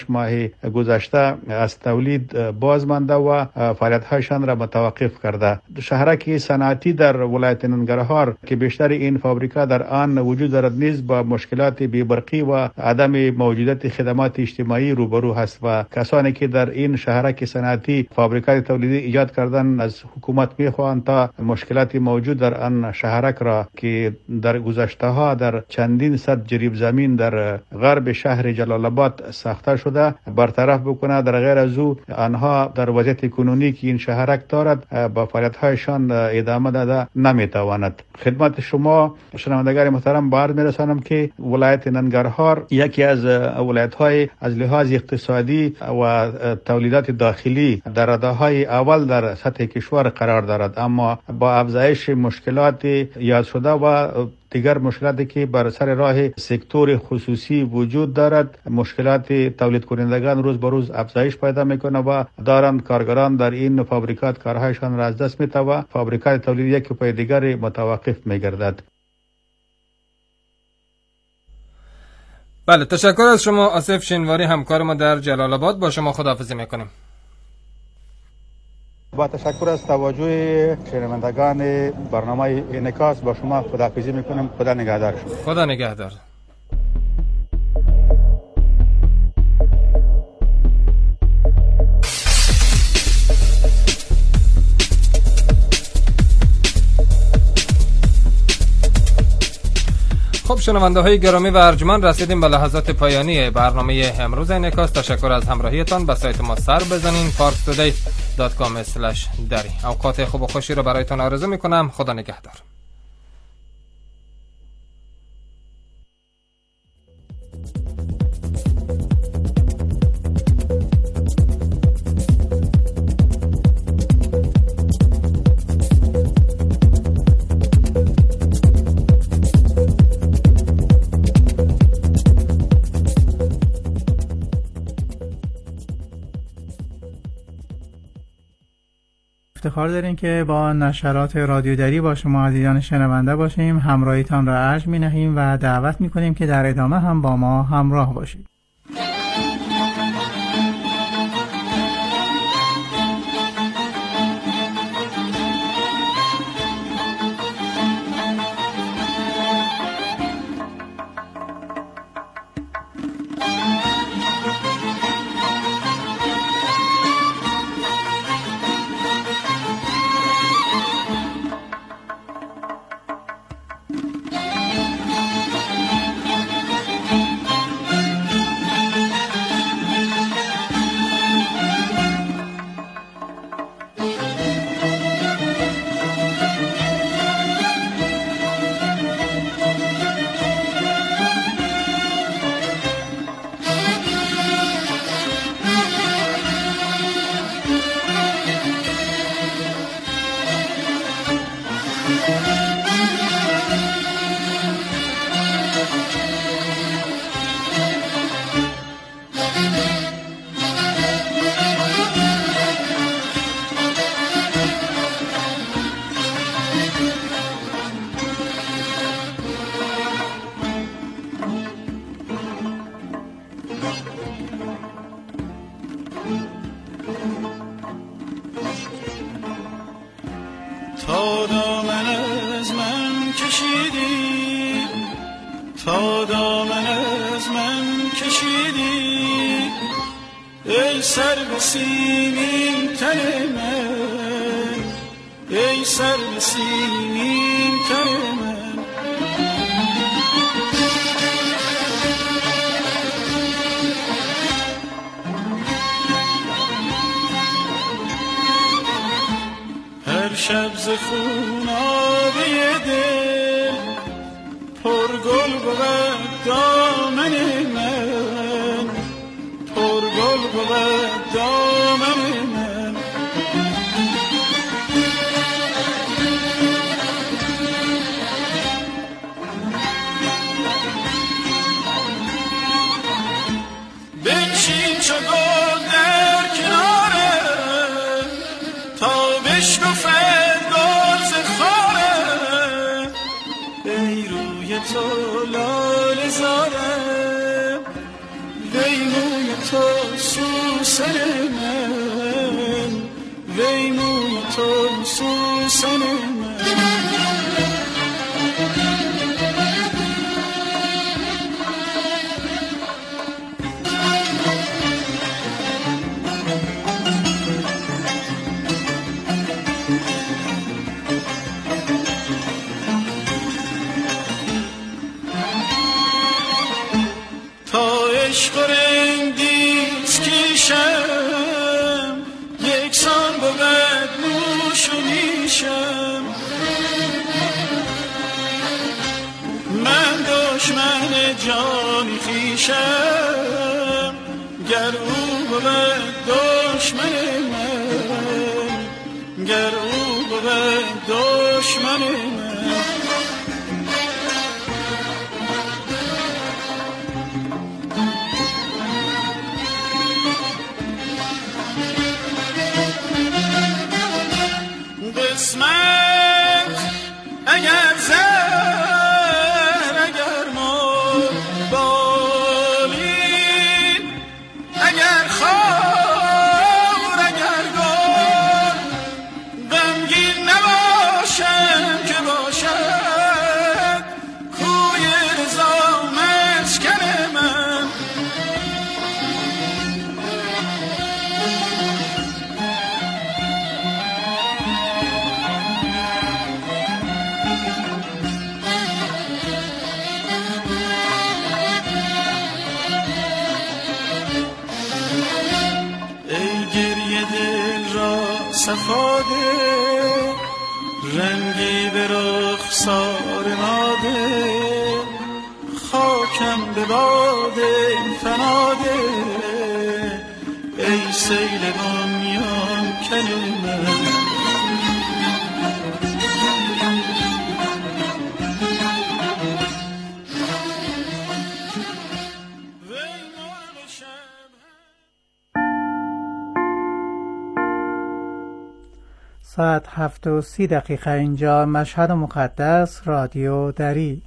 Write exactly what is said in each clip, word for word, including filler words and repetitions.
ماه گذشته از تولید باز مانده و فعالیت‌هایشان را متوقف کرده. شهرک صنعتی در ولایت ننگرهار که بیشتر این فابریکا در آن وجود دارد نیز با مشکلات بی‌برقی و عدم موجودیت خدمات اجتماعی روبرو است و کسانی که در این شهرک صنعتی فابریکات تولیدی ایجاد کردن از حکومت می‌خواهند تا مشکلات موجود در آن شهرک را که در گذشته ها در چندین صد جریب زمین در غرب شهر جلال آباد ساخته شده برطرف بکنه. در غیر از او آنها در وضعیت کنونی که این شهرک دارد با فعالیت‌هایشان ادامه داده نمیتواند. خدمت شما شنوندگان محترم باید میرسانم که ولایت ننگرهار یکی از ولایت‌های از لحاظ اقتصادی و تولیدات داخلی در رده‌های اول در سطح کشور قرار دارد، اما با افزایش مشکلات یاد شده و دیگر مشکلاتی که بر سر راه سکتور خصوصی وجود دارد، مشکلات تولید کنندگان روز به روز افزایش پیدا میکنه و دارند کارگران در این فابریکات کارهایشان را از دست میده و فابریکات تولید یک پای دیگر متوقف میگردد. بله، تشکر از شما آصف شینواری، همکار ما در جلال آباد. با شما خداحافظی میکنیم. با تشکر از توجه شنوندگان برنامه انعکاس با شما خداحافظی میکنم. خدا نگهدار شما. خدا نگهدار. خب شنونده های گرامی و ارجمند، رسیدیم به لحظات پایانی برنامه امروز انعکاس. تشکر از همراهیتان. به سایت ما سر بزنین فارس تودی دات کام اسلش دری. اوقات خوب و خوشی رو برایتان آرزو میکنم. خدا نگهدار. افتخار داریم که با نشرات رادیو دری با شما عزیزان شنونده باشیم. همراهیتان را ارج می نهیم و دعوت می کنیم که در ادامه هم با ما همراه باشید. تا دامن از من کشیدی، تا دامن از من کشیدی، ای سر به سیمین تن من، ای سر به سیمین تن من. هر شب ز خونابه دل پر گل بود دامن من، پر گل بود دامن من. بنشین چو گل در کنارم تا بشکفد گل ز خارم، ای روی تو لاله زارم، وی موی تو سوسن من، وی موی تو سوسن من. عشق رندیز کشم، یکسان بود نوش و نیشم. من دشمن جان خویشم، گر او بود دشمن من، گر او بود دشمن من. قسمت اگر زر، اگر مال بالین، اگر خور، اگر گل، غمگین نباشم که باشد کوی رضا مسکن من. صفاده رنگی به رخسار ناده، خاکم به باد فناده، ای سیل بنیان کن من. ساعت هفت و سی دقیقه اینجا مشهد مقدس، رادیو دری.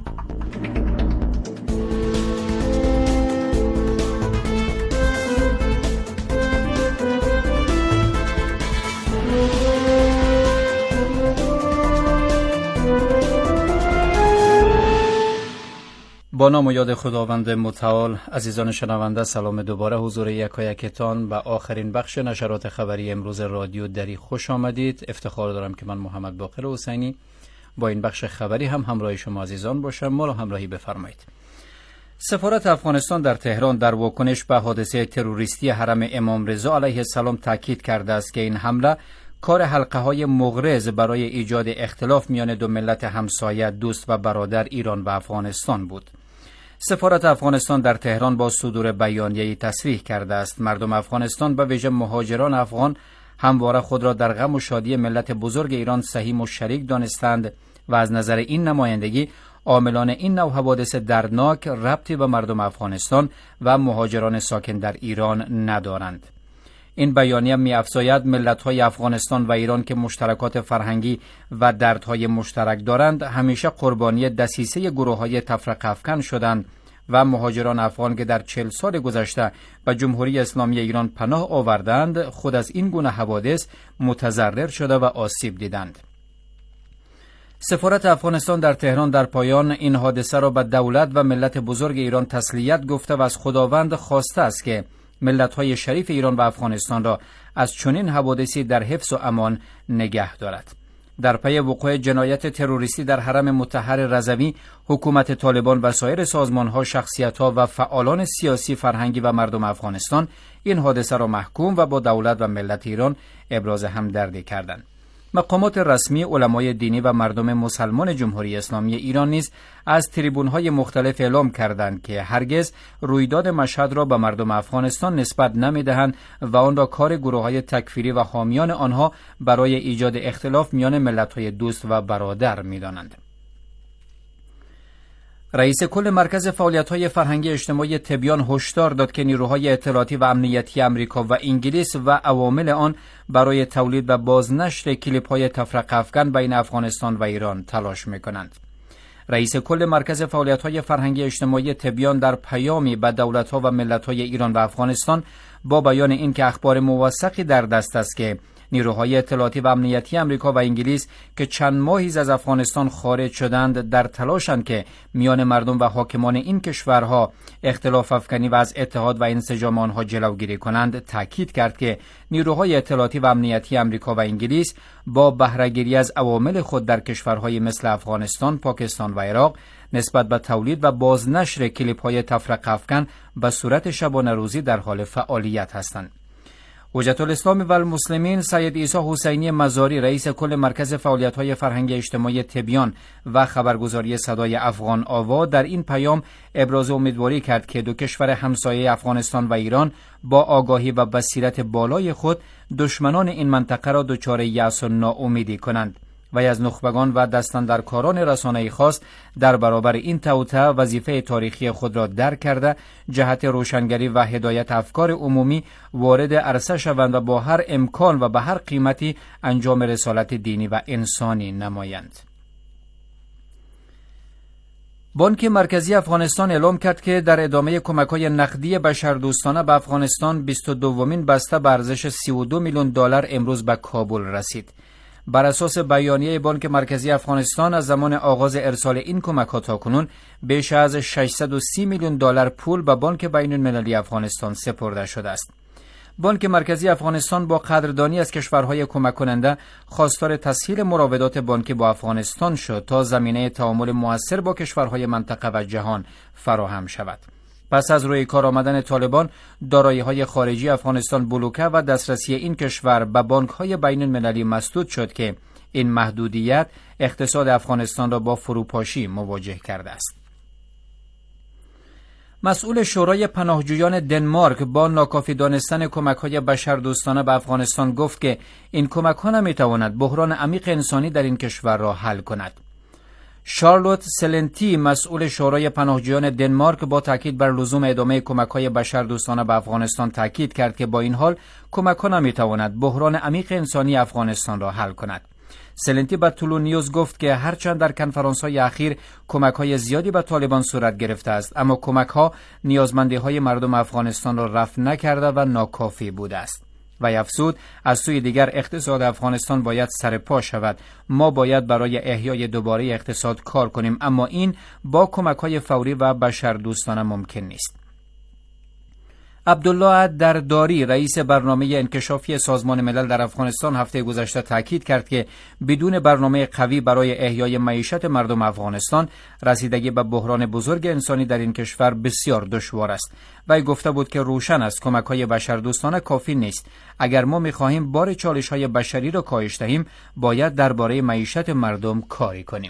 با نام و یاد خداوند متعال، عزیزان شنونده، سلام دوباره حضور یکایکتان به آخرین بخش نشرات خبری امروز رادیو دری خوش آمدید. افتخار دارم که من محمد باقر حسینی با این بخش خبری هم همراه شما عزیزان باشم. ما را همراهی بفرمایید. سفارت افغانستان در تهران در واکنش به حادثه تروریستی حرم امام رضا علیه السلام تاکید کرده است که این حمله کار حلقه های مغرض برای ایجاد اختلاف میان دو ملت همسایه، دوست و برادر ایران و افغانستان بود. سفارت افغانستان در تهران با صدور بیانیه‌ای تصریح کرده است مردم افغانستان به ویژه مهاجران افغان همواره خود را در غم و شادی ملت بزرگ ایران سهیم و شریک دانستند و از نظر این نمایندگی عاملان این نوع حوادث دردناک ربطی به مردم افغانستان و مهاجران ساکن در ایران ندارند. این بیانیه می‌افزاید ملت‌های افغانستان و ایران که مشترکات فرهنگی و دردهای مشترک دارند همیشه قربانی دسیسه گروه‌های تفرقه افکن شدند و مهاجران افغان که در چهل سال گذشته به جمهوری اسلامی ایران پناه آوردند خود از این گونه حوادث متضرر شده و آسیب دیدند. سفارت افغانستان در تهران در پایان این حادثه را به دولت و ملت بزرگ ایران تسلیت گفته و از خداوند خواسته است که ملت‌های شریف ایران و افغانستان را از چنین حوادثی در حفظ و امان نگه دارد. در پی وقوع جنایت تروریستی در حرم مطهر رضوی، حکومت طالبان و سایر سازمان‌ها، شخصیت‌ها و فعالان سیاسی، فرهنگی و مردم افغانستان این حادثه را محکوم و با دولت و ملت ایران ابراز همدردی کردند. مقامات رسمی، علمای دینی و مردم مسلمان جمهوری اسلامی ایران نیز از تریبون‌های مختلف اعلام کردند که هرگز رویداد مشهد را به مردم افغانستان نسبت نمی‌دهند و آن را کار گروه‌های تکفیری و حامیان آنها برای ایجاد اختلاف میان ملت‌های دوست و برادر می‌دانند. رئیس کل مرکز فعالیت‌های فرهنگی اجتماعی تبیان هشدار داد که نیروهای اطلاعاتی و امنیتی آمریکا و انگلیس و عوامل آن برای تولید و بازنشر کلیپ‌های تفرقه افکن بین افغانستان و ایران تلاش می‌کنند. رئیس کل مرکز فعالیت‌های فرهنگی اجتماعی تبیان در پیامی به دولت‌ها و ملت‌های ایران و افغانستان با بیان اینکه اخبار موثقی در دست است که نیروهای اطلاعاتی و امنیتی امریکا و انگلیس که چند ماهی از افغانستان خارج شدند در تلاشند که میان مردم و حاکمان این کشورها اختلاف افکنی و از اتحاد و انسجام آنها جلوگیری کنند، تاکید کرد که نیروهای اطلاعاتی و امنیتی امریکا و انگلیس با بهره‌گیری از عوامل خود در کشورهای مثل افغانستان، پاکستان و عراق نسبت به تولید و بازنشر کلیپ‌های تفرقه افکن به صورت شبانه روزی در حال فعالیت هستند. حجت الاسلام و المسلمین سید عیسی حسینی مزاری رئیس کل مرکز فعالیت‌های فرهنگی اجتماعی تبیان و خبرگزاری صدای افغان آوا در این پیام ابراز امیدواری کرد که دو کشور همسایه افغانستان و ایران با آگاهی و بصیرت بالای خود دشمنان این منطقه را دچار یأس و ناامیدی کنند و از نخبگان و دستاندرکاران رسانه‌ای خواست در برابر این توطئه وظیفه تاریخی خود را درک کرده جهت روشنگری و هدایت افکار عمومی وارد عرصه شوند و با هر امکان و به هر قیمتی انجام رسالت دینی و انسانی نمایند. بانک مرکزی افغانستان اعلام کرد که در ادامه کمک‌های نقدی بشردوستانه به افغانستان بیست و دومین بسته به ارزش سی و دو میلیون دلار امروز به کابل رسید. بر اساس بیانیه بانک مرکزی افغانستان از زمان آغاز ارسال این کمک‌ها تاکنون بیش از ششصد و سی میلیون دلار پول به بانک بین‌المللی افغانستان سپرده شده است. بانک مرکزی افغانستان با قدردانی از کشورهای کمک کننده خواستار تسهیل مراودات بانکی با افغانستان شد تا زمینه تعامل مؤثر با کشورهای منطقه و جهان فراهم شود. پس از روی کار آمدن طالبان، دارایی‌های خارجی افغانستان بلوکه و دسترسی این کشور به بانک‌های بین‌المللی مسدود شد که این محدودیت اقتصاد افغانستان را با فروپاشی مواجه کرده است. مسئول شورای پناهجویان دنمارک با ناکافی دانستن کمک‌های بشردوستانه به افغانستان گفت که این کمک‌ها نمی‌تواند بحران عمیق انسانی در این کشور را حل کند. شارلوت سلنتی مسئول شورای پناهجویان دنمارک با تاکید بر لزوم ادامه کمک‌های بشردوستانه به افغانستان تاکید کرد که با این حال کمک‌ها نمی‌تواند بحران عمیق انسانی افغانستان را حل کند. سلنتی به طلوع نیوز گفت که هرچند در کنفرانس‌های اخیر کمک‌های زیادی به طالبان صورت گرفته است، اما کمک‌ها نیازمندی‌های مردم افغانستان را رفع نکرده و ناکافی بوده است. و افزود از سوی دیگر اقتصاد افغانستان باید سر پا شود. ما باید برای احیای دوباره اقتصاد کار کنیم، اما این با کمک‌های فوری و بشردوستانه ممکن نیست. عبدالله درداری رئیس برنامه انکشافی سازمان ملل در افغانستان هفته گذشته تاکید کرد که بدون برنامه قوی برای احیای معیشت مردم افغانستان رسیدگی به بحران بزرگ انسانی در این کشور بسیار دشوار است. وی گفته بود که روشن است کمک‌های بشردوستانه کافی نیست. اگر ما می‌خواهیم بار چالش‌های بشری را کاهش دهیم، باید درباره معیشت مردم کاری کنیم.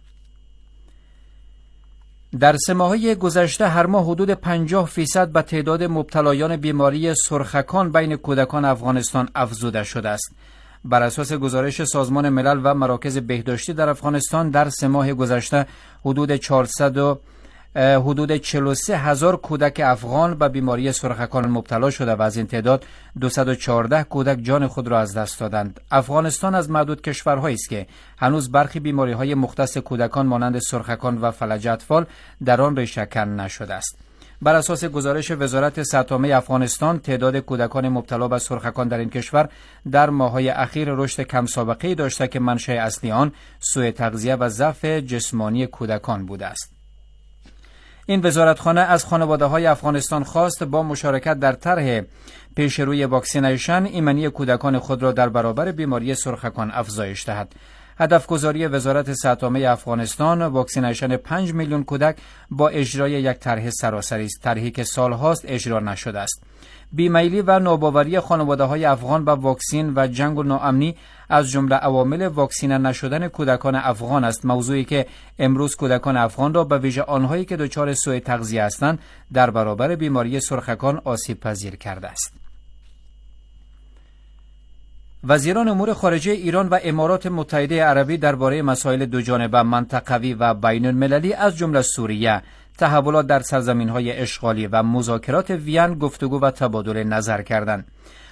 در سه ماهه گذشته هر ماه حدود پنجاه فیصد به تعداد مبتلایان بیماری سرخکان بین کودکان افغانستان افزوده شده است. بر اساس گزارش سازمان ملل و مراکز بهداشتی در افغانستان در سه ماه گذشته حدود چهارصد و حدود چهل و سه هزار کودک افغان به بیماری سرخکان مبتلا شده و از این تعداد دویست و چهارده کودک جان خود را از دست دادند. افغانستان از معدود کشورهایی است که هنوز برخی بیماری‌های مختص کودکان مانند سرخکان و فلج اطفال در آن ریشه‌کن نشده است. بر اساس گزارش وزارت صحت عامه افغانستان تعداد کودکان مبتلا به سرخکان در این کشور در ماه‌های اخیر رشد کم سابقه‌ای داشته که منشأ اصلی آن سوء تغذیه و ضعف جسمانی کودکان بوده است. این وزارتخانه از خانواده‌های افغانستان خواست با مشارکت در طرح پیشروی واکسینیشن ایمنی کودکان خود را در برابر بیماری سرخکان افزایش دهد. هدف گذاری وزارت صحت عامه افغانستان واکسینیشن پنج میلیون کودک با اجرای یک طرح سراسری است، طرحی که سالهاست اجرا نشده است. بیمیلی و ناباوری خانواده‌های افغان به واکسین و جنگ و ناامنی از جمله عوامل واکسینه نشدن کودکان افغان است، موضوعی که امروز کودکان افغان را به ویژه آنهایی که دچار سوء تغذیه هستند در برابر بیماری سرخکان آسیب پذیر کرده است. وزیران امور خارجه ایران و امارات متحده عربی درباره مسائل دوجانبه منطقوی و بین المللی از جمله سوریه، تحولات در سرزمین‌های اشغالی و مذاکرات وین گفتگو و تبادل نظر کردند.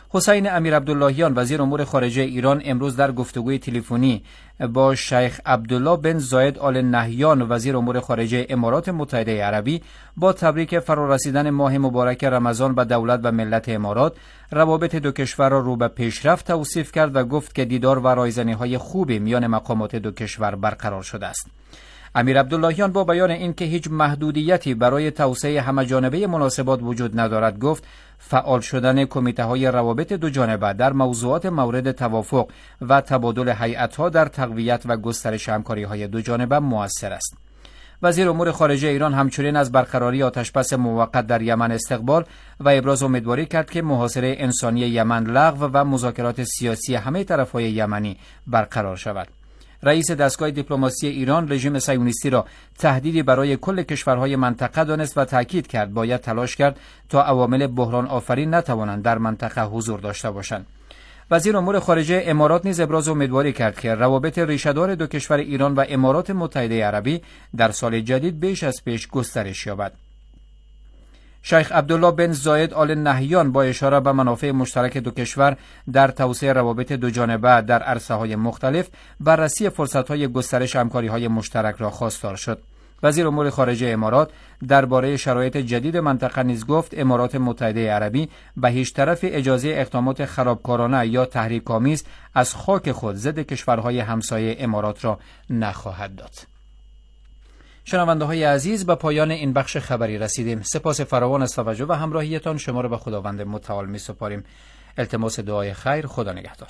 حسین امیرعبداللهیان وزیر امور خارجه ایران امروز در گفتگوی تلفنی با شیخ عبدالله بن زاید آل نهیان وزیر امور خارجه امارات متحده عربی با تبریک فرارسیدن ماه مبارک رمضان به دولت و ملت امارات، روابط دو کشور را رو به پیشرفت توصیف کرد و گفت که دیدار و رایزنی‌های خوبی میان مقامات دو کشور برقرار شده است. امیر عبداللهیان با بیان اینکه هیچ محدودیتی برای توسعه همه‌جانبه مناسبات وجود ندارد گفت فعال شدن کمیته‌های روابط دو جانبه در موضوعات مورد توافق و تبادل هیئت‌ها در تقویت و گسترش همکاری‌های دو جانبه مؤثر است. وزیر امور خارجه ایران همچنین از برقراری آتشبس موقت در یمن استقبال و ابراز امیدواری کرد که محاصره انسانی یمن لغو و مذاکرات سیاسی همه طرف‌های یمنی برقرار شود. رئیس دستگاه دیپلماسی ایران رژیم صهیونیستی را تهدیدی برای کل کشورهای منطقه دانست و تاکید کرد باید تلاش کرد تا عوامل بحران آفرین نتوانند در منطقه حضور داشته باشند. وزیر امور خارجه امارات نیز ابراز امیدواری کرد که روابط ریشه‌دار دو کشور ایران و امارات متحده عربی در سال جدید بیش از پیش گسترش یابد. شیخ عبدالله بن زاید آل نهیان با اشاره به منافع مشترک دو کشور در توسعه روابط دو جانبه در عرصه‌های مختلف بررسی فرصت‌های گسترش همکاری‌های مشترک را خواستار شد. وزیر امور خارجه امارات درباره شرایط جدید منطقه نیز گفت امارات متحده عربی به هیچ طرف اجازه اقدامات خرابکارانه یا تحریک‌آمیز از خاک خود ضد کشورهای همسایه امارات را نخواهد داد. شنونده های عزیز، به پایان این بخش خبری رسیدیم. سپاس فراوان از توجه و همراهیتان شما را به خداوند متعال می سپاریم. التماس دعای خیر. خدا نگهدار.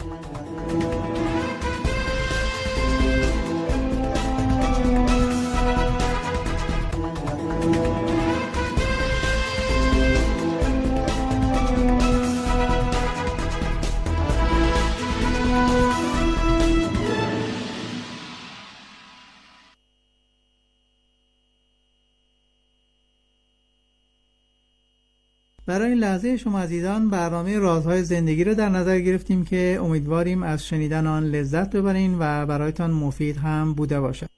برای این لحظه شما عزیزان برنامه رازهای زندگی رو در نظر گرفتیم که امیدواریم از شنیدن آن لذت ببرین و برایتان مفید هم بوده باشد.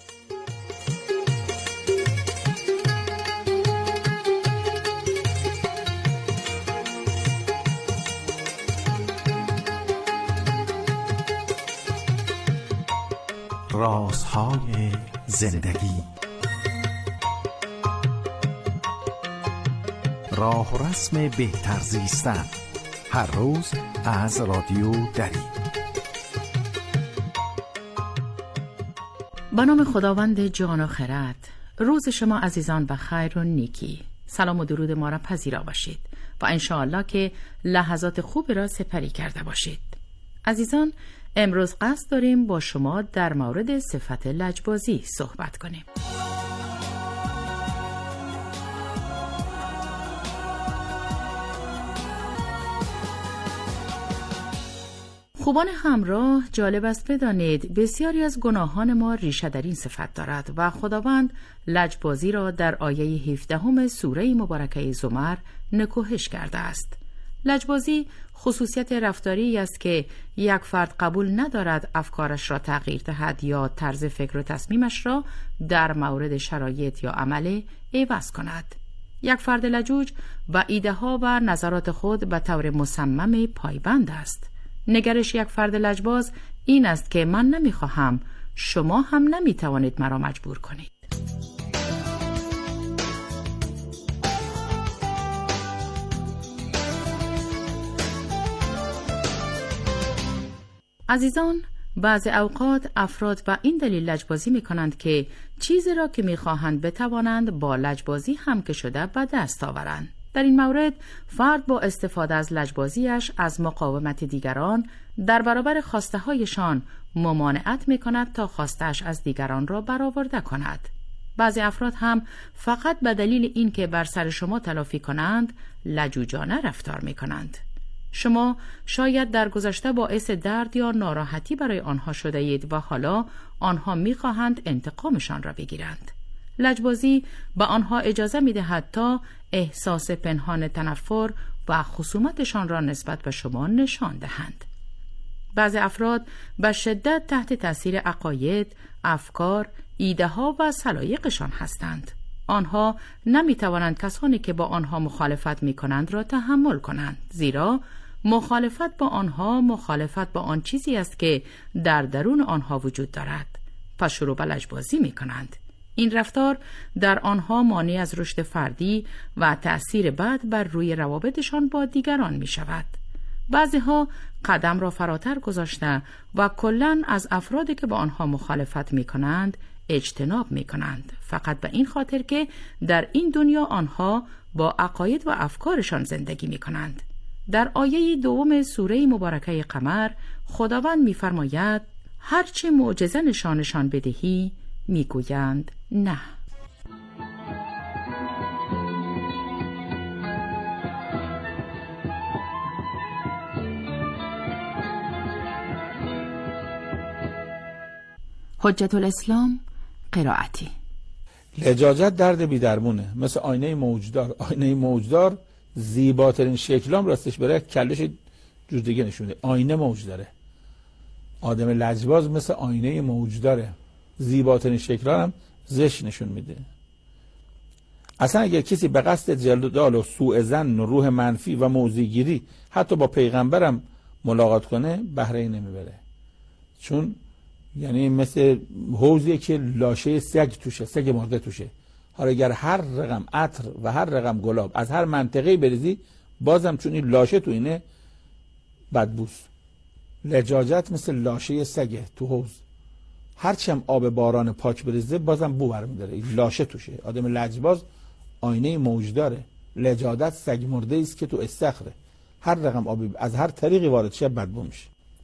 رازهای زندگی، راه و رسم بهتر زیستن، هر روز از رادیو دری. به نام خداوند جان و خرد، روز شما عزیزان به خیر و نیکی. سلام و درود ما را پذیرا باشید و انشاءالله که لحظات خوب را سپری کرده باشید. عزیزان، امروز قصد داریم با شما در مورد صفت لجبازی صحبت کنیم. خوبان همراه، جالب است بدانید بسیاری از گناهان ما ریشه در این صفت دارد و خداوند لجبازی را در آیه هفدهم سوره مبارکه زمر نکوهش کرده است. لجبازی خصوصیت رفتاری است که یک فرد قبول ندارد افکارش را تغییر دهد یا طرز فکر و تصمیمش را در مورد شرایط یا عمل عوض کند. یک فرد لجوج با ایده ها و نظرات خود به طور مصمم پایبند است. نگرش یک فرد لجباز این است که من نمیخواهم، شما هم نمیتوانید مرا مجبور کنید. عزیزان، بعض اوقات افراد به این دلیل لجبازی می کنند که چیزی را که می خواهند بتوانند با لجبازی هم که شده به دست آورند. در این مورد فرد با استفاده از لجبازیش از مقاومت دیگران در برابر خواسته هایشان ممانعت می کند تا خواسته‌اش از دیگران را برآورده کند. بعضی افراد هم فقط به دلیل اینکه بر سر شما تلافی کنند لجوجانه رفتار می کنند. شما شاید در گذشته باعث درد یا ناراحتی برای آنها شده اید و حالا آنها می خواهند انتقامشان را بگیرند. لجبازی به آنها اجازه می دهد تا احساس پنهان تنفر و خصومتشان را نسبت به شما نشان دهند. بعضی افراد به شدت تحت تاثیر عقاید، افکار، ایده ها و سلایقشان هستند. آنها نمی توانند کسانی که با آنها مخالفت می کنند را تحمل کنند، زیرا مخالفت با آنها مخالفت با آن چیزی است که در درون آنها وجود دارد. پس شروع به لجبازی می کنند. این رفتار در آنها مانع از رشد فردی و تأثیر بد بر روی روابطشان با دیگران می شود. بعضی ها قدم را فراتر گذاشته و کلاً از افرادی که با آنها مخالفت می کنند اجتناب می کنند، فقط به این خاطر که در این دنیا آنها با عقاید و افکارشان زندگی می کنند. در آیه دوم سوره مبارکه قمر خداوند می فرماید هرچه معجزه نشانشان بدهی می گویند نه. حجت الاسلام قرائتی. لجاجت درد بی درمونه، مثل آینه موجدار. آینه موجدار زیباترین شکلام راستش بره کلش جور دیگه نشونه. آینه موج داره. آدم لجباز مثل آینه موجداره، زیباترین شکلام هم زشت نشون میده. اصلا اگر کسی به قصد جلال و سوء ظن و روح منفی و موضع‌گیری حتی با پیغمبرم ملاقات کنه بهره نمیبره، چون یعنی مثل حوضی که لاشه سگ توشه، سگ مرده توشه. حالا اگر هر رقم عطر و هر رقم گلاب از هر منطقه‌ای بریزی بازم چون این لاشه تو اینه بدبوست. لجاجت مثل لاشه سگه تو حوض، هرچم آب باران پاک بریزه بازم بو برمی‌داره، این لاشه توشه. آدم لجباز آینه موج داره. لجاجت سگ مرده است که تو استخره، هر رقم آبی از هر طریقی وارد شه بدبو میشه.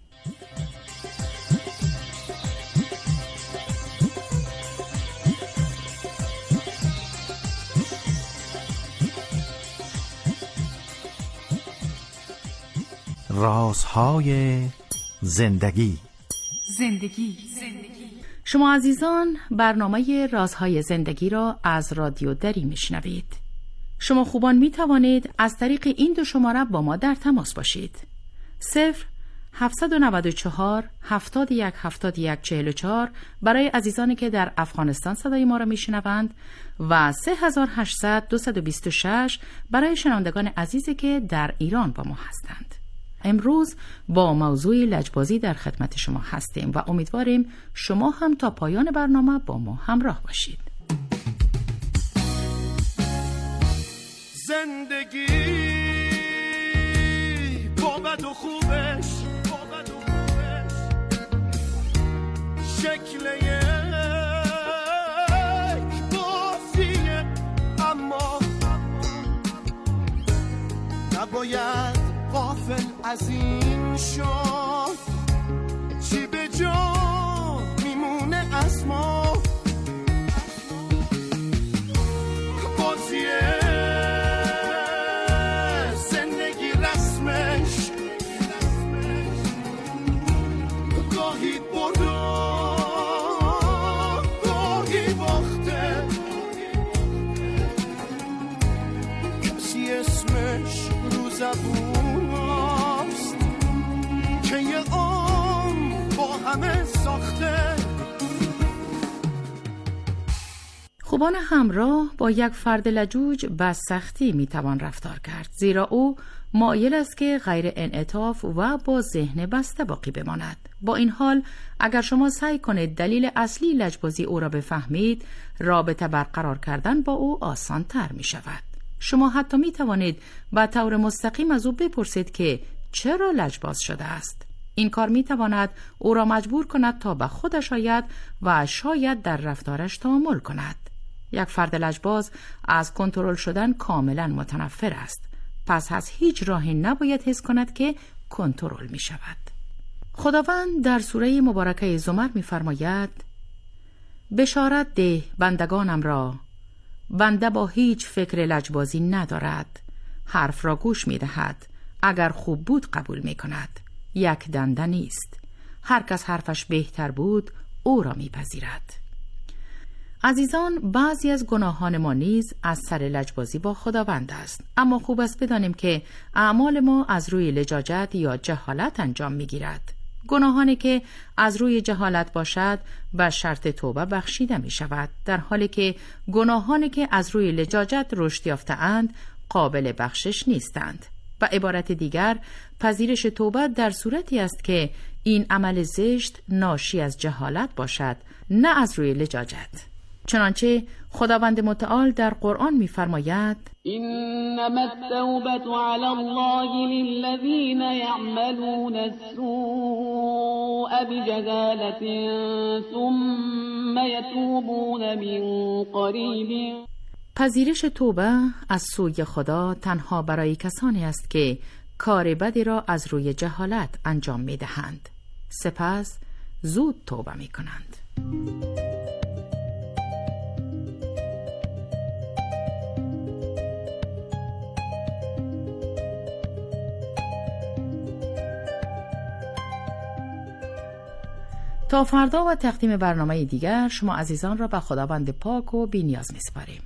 رازهای زندگی. زندگی زندگی شما عزیزان برنامه رازهای زندگی را از رادیو دری میشنوید. شما خوبان می توانید از طریق این دو شماره با ما در تماس باشید. صفر هفتصد و نود و چهار هفتاد و یک هفتاد و یک چهل و چهار برای عزیزانی که در افغانستان صدای ما را میشنوند و سه هزار و هشتصد دویست و بیست و شش برای شنوندگان عزیزی که در ایران با ما هستند. امروز با موضوع لجبازی در خدمت شما هستیم و امیدواریم شما هم تا پایان برنامه با ما همراه باشید. زندگی با بد و خوبش، با بد و خوبش شکل یک بازیه، اما نباید غافل از این شد چی به جا میمونه از ما. بازیه زندگی رسمش گاهی برده گاهی باخته، کسی اسمش رو زبون که یه عمر با همه ساخته. خوبان همراه با یک فرد لجوج به سختی میتوان رفتار کرد، زیرا او مایل است که غیر انعطاف و با ذهن بسته باقی بماند. با این حال اگر شما سعی کنید دلیل اصلی لجبازی او را بفهمید، رابطه برقرار کردن با او آسان تر می شود. شما حتی می توانید به طور مستقیم از او بپرسید که چرا لجباز شده است. این کار می تواند او را مجبور کند تا به خودش آید و شاید در رفتارش تأمل کند. یک فرد لجباز از کنترل شدن کاملا متنفر است، پس از هیچ راهی نباید حس کند که کنترل می شود. خداوند در سوره مبارکه زمر می فرماید بشارت ده بندگانم را، بنده با هیچ فکر لجبازی ندارد، حرف را گوش می دهد، اگر خوب بود قبول می کند، یک دنده نیست، هر کس حرفش بهتر بود او را می پذیرد. عزیزان، بعضی از گناهان ما نیز از سر لجبازی با خداوند است، اما خوب است بدانیم که اعمال ما از روی لجاجت یا جهالت انجام می گیرد. گناهانی که از روی جهالت باشد و شرط توبه بخشیده می شود، در حالی که گناهانی که از روی لجاجت رشد یافته اند قابل بخشش نیستند. به عبارت دیگر، پذیرش توبه در صورتی است که این عمل زشت ناشی از جهالت باشد، نه از روی لجاجت. چنانچه خداوند متعال در قرآن می‌فرماید: انما التوبة على الله للذين يعملون السوء بجهالة ثم يتوبون من قریب. پذیرش توبه از سوی خدا تنها برای کسانی است که کار بدی را از روی جهالت انجام می‌دهند، سپس زود توبه می‌کنند. تا فردا و تقدیم برنامه دیگر، شما عزیزان را به خداوند پاک و بی‌نیاز می‌سپاریم.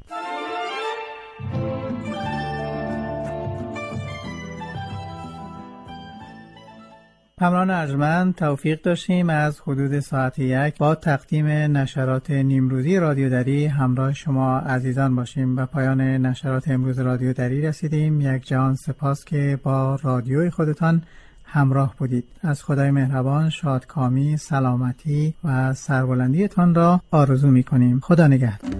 همراهان ارجمند، توفیق داشتیم از حدود ساعت یک با تقدیم نشرات نیمروزی رادیو دری همراه شما عزیزان باشیم. به پایان نشرات امروز رادیو دری رسیدیم. یک جهان سپاس که با رادیوی خودتان همراه بودید. از خدای مهربان شادکامی، سلامتی و سربلندیتان را آرزو می کنیم. خدا نگهدار.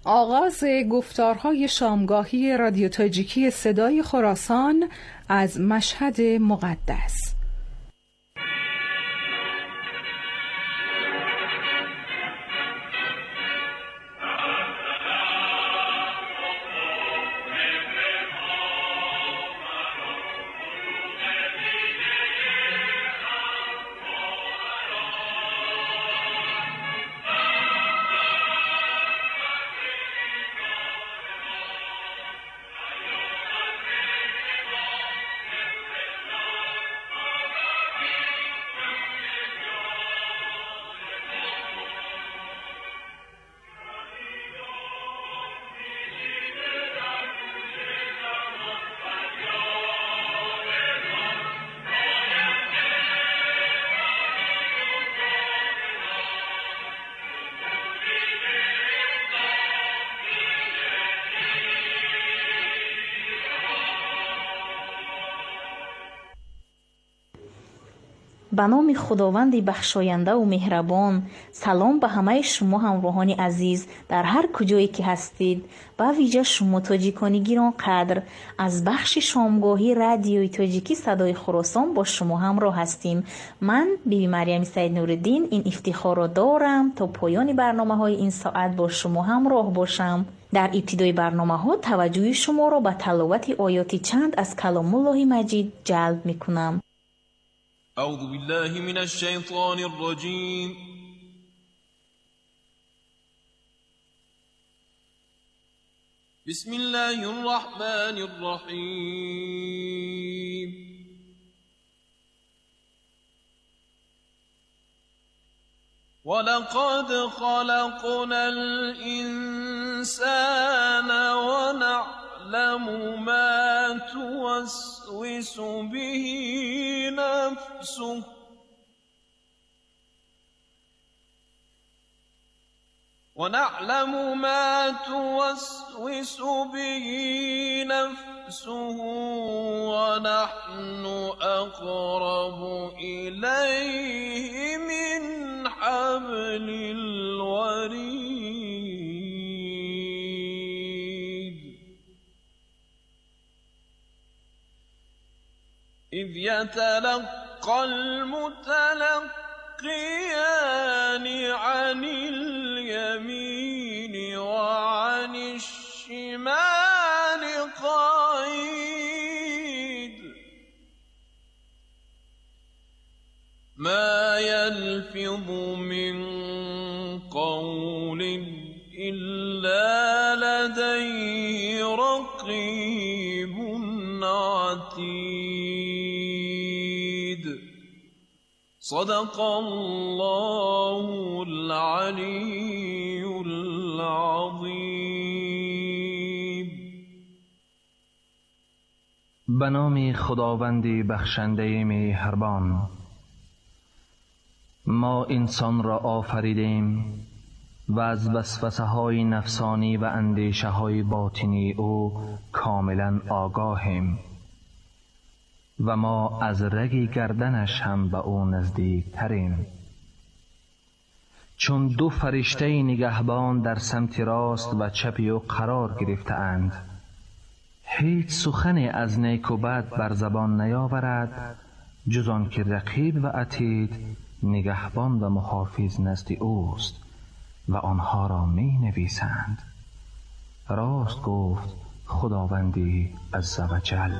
آغاز گفتارهای شامگاهی رادیو تاجیکی صدای خراسان از مشهد مقدس. به نام خداوند بخشاینده و مهربان. سلام به همه شما همراهان عزیز در هر کجایی که هستید، به ویژه شما تاجیکان گران قدر. از بخش شامگاهی رادیوی تاجیکی صدای خراسان با شما همراه هستیم. من بیبی مریم سید نورالدین این افتخار را دارم تا پایان برنامه های این ساعت با شما همراه باشم. در ابتدای برنامه ها توجه شما را به تلاوت آیاتی چند از کلام الله مجید جلب می کنم. اعوذ بالله من الشیطان الرجیم. بسم الله الرحمن الرحیم. ولقد خلقنا الإنسان ونعلم ما توسوس به نفسه ونعلم ما توسوس به نفسه ونحن أقرب إليه من حبل الوريد إذ يتلقى المتلقيان عن اليمين وعن الشمال قعيد ما يلفظ من قول إلا لديه رقيب عتيد صدق الله العلي العظيم. به نام خداوند بخشنده مهربان. ما انسان را آفریدیم و از وسوسه های نفسانی و اندیشه های باطنی او کاملا آگاهیم و ما از رگ گردنش هم به او نزدیک تریم. چون دو فرشته نگهبان در سمت راست و چپ او قرار گرفته اند، هیچ سخنی از نیک و بد بر زبان نیاورد جز آن که رقیب و عتید نگهبان و محافظ نزد اوست و آنها را می نویسند. راست گفت خداوندی عزوجل.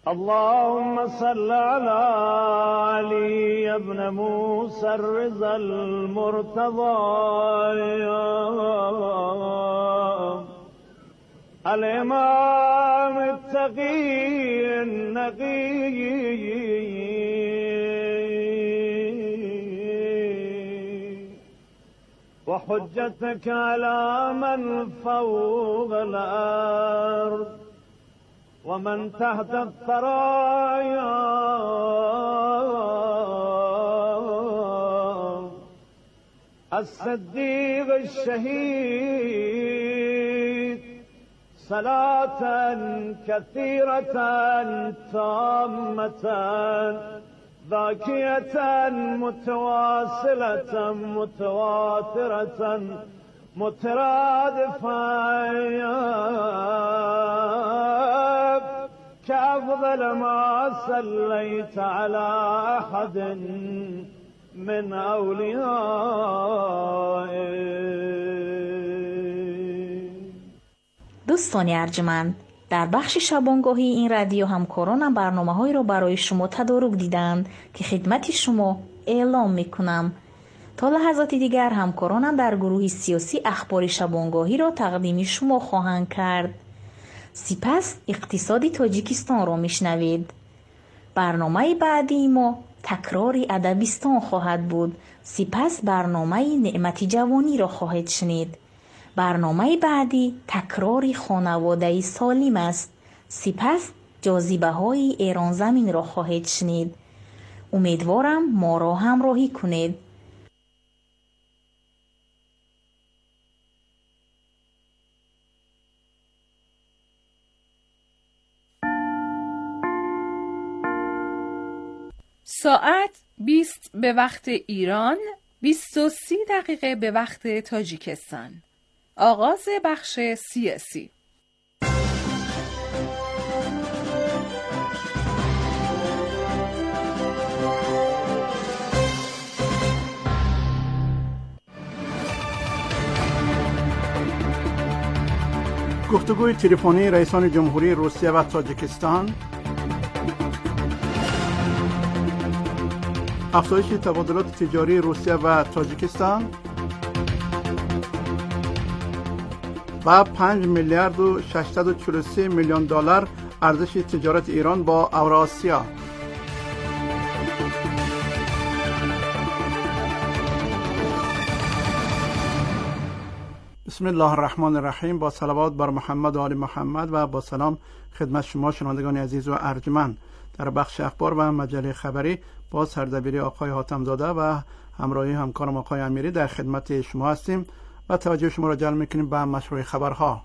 اللهم صل على علي ابن موسى الرضا المرتضى الإمام التقي النقي وحجتك على من فوق الأرض ومن تحت الثرايا الصديق الشهيد صلاة كثيرة تامة ذاكية متواصلة متواترة مترادفة كأفضل ما صليت على أحد من أوليائك. دوستان ارجمند، در بخش شبانگاهی این رادیو همکارانم برنامه‌هایی را برای شما تدارک دیدند که خدمت شما اعلام می‌کنم. تا لحظات دیگر همکارانم در گروه سیاسی اخبار شبانگاهی را تقدیم شما خواهند کرد. سپس اقتصادی تاجیکستان را میشنوید. برنامه بعدی ما تکراری ادبیستان خواهد بود. سپس برنامه نعمت جوانی را خواهید شنید. برنامه بعدی تکراری خانواده سالم است. سپس جاذبه های ایران زمین را خواهید شنید. امیدوارم ما را همراهی کنید. ساعت بیست به وقت ایران، بیست و سی دقیقه به وقت تاجیکستان. آغاز بخش سیاسی. گفتگوی تلفنی رئیسان جمهوری روسیه و تاجیکستان، افزایش تبادلات تجاری روسیه و تاجیکستان و پنج میلیارد و ششصد و چهل و سه میلیون دلار ارزش تجارت ایران با اوراسیا. بسم الله الرحمن الرحیم. با صلوات بر محمد و آل محمد و با سلام خدمت شما شنوندگان عزیز و ارجمند. در بخش اخبار و مجله خبری با سردبیری آقای حاتم‌زاده و همراهی همکارم آقای امیری در خدمت شما هستیم و توجه شما را جلب می‌کنیم به مشروع خبرها.